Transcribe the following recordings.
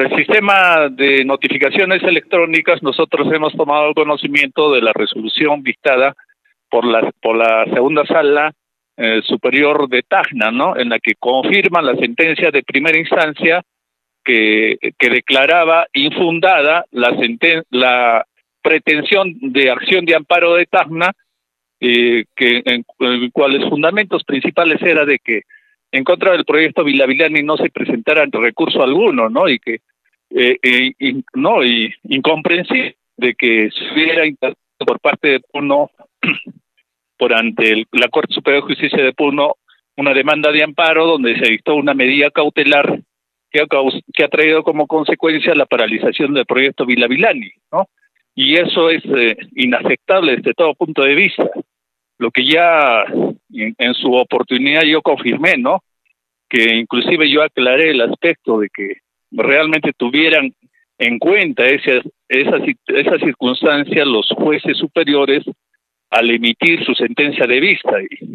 Del sistema de notificaciones electrónicas, nosotros hemos tomado conocimiento de la resolución dictada por la segunda sala superior de Tacna, ¿no? En la que confirma la sentencia de primera instancia que declaraba infundada la pretensión de acción de amparo de Tacna, en cuales fundamentos principales era de que en contra del proyecto Villavilani no se presentara recurso alguno, ¿no? Y que incomprensible de que se hubiera intervenido por parte de Puno por ante la Corte Superior de Justicia de Puno una demanda de amparo donde se dictó una medida cautelar que ha traído como consecuencia la paralización del proyecto Villavilani, ¿no? Y eso es inaceptable desde todo punto de vista. Lo que ya en su oportunidad yo confirmé, ¿no? Que inclusive yo aclaré el aspecto de que realmente tuvieran en cuenta esa circunstancia los jueces superiores al emitir su sentencia de vista.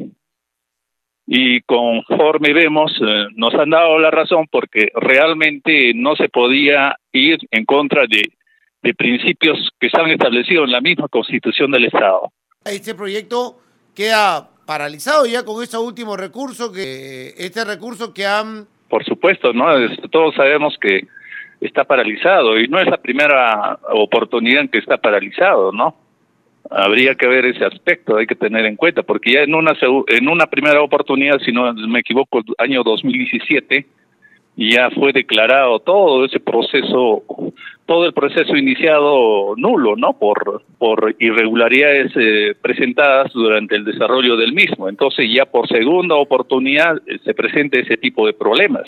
Y conforme vemos, nos han dado la razón porque realmente no se podía ir en contra de principios que están establecidos en la misma Constitución del Estado. Este proyecto queda paralizado ya con este último recurso, que han... Por supuesto, ¿no? Todos sabemos que está paralizado y no es la primera oportunidad en que está paralizado, ¿no? Habría que ver ese aspecto, hay que tener en cuenta, porque ya en una primera oportunidad, si no me equivoco, año 2017, ya fue declarado todo el proceso iniciado nulo, ¿no? Por irregularidades presentadas durante el desarrollo del mismo. Entonces ya por segunda oportunidad se presenta ese tipo de problemas.